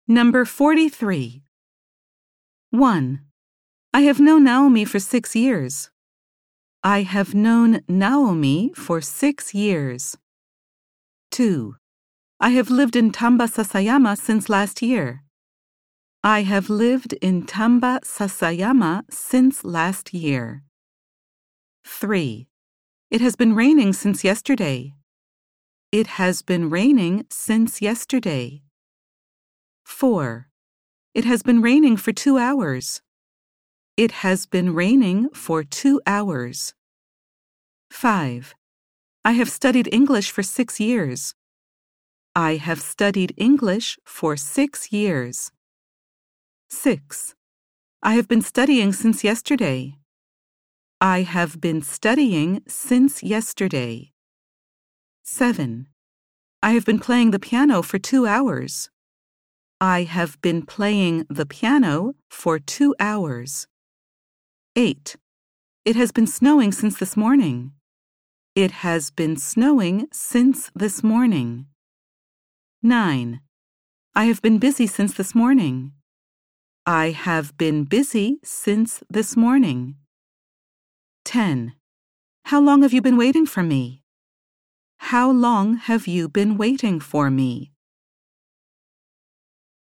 Number 43. 1. I have known Naomi for 6 years. I have known Naomi for 6 years. 2. I have lived in Tamba, Sasayama since last year. I have lived in Tamba, Sasayama since last year. 3. It has been raining since yesterday. It has been raining since yesterday. 4. It has been raining for 2 hours. It has been raining for 2 hours. 5. I have studied English for 6 years. I have studied English for 6 years. 6. I have been studying since yesterday. I have been studying since yesterday. 7. I have been playing the piano for 2 hours. I have been playing the piano for 2 hours. 8. It has been snowing since this morning. It has been snowing since this morning. 9. I have been busy since this morning. I have been busy since this morning. 10. How long have you been waiting for me? How long have you been waiting for me?